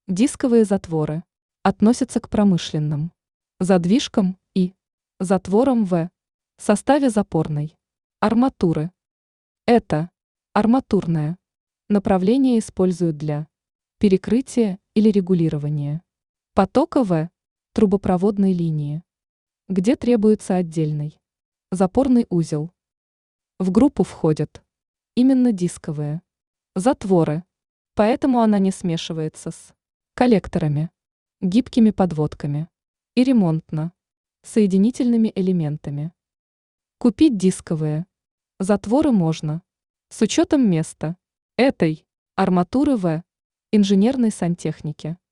Дисковые затворы относятся к промышленным задвижкам и затворам в составе запорной арматуры. Это арматурное направление используют для перекрытия или регулирования потока в трубопроводной линии, где требуется отдельный запорный узел. В группу входят именно дисковые затворы, поэтому она не смешивается с коллекторами, гибкими подводками и ремонтно-соединительными элементами. Купить дисковые затворы можно с учетом места этой арматуры в инженерной сантехнике.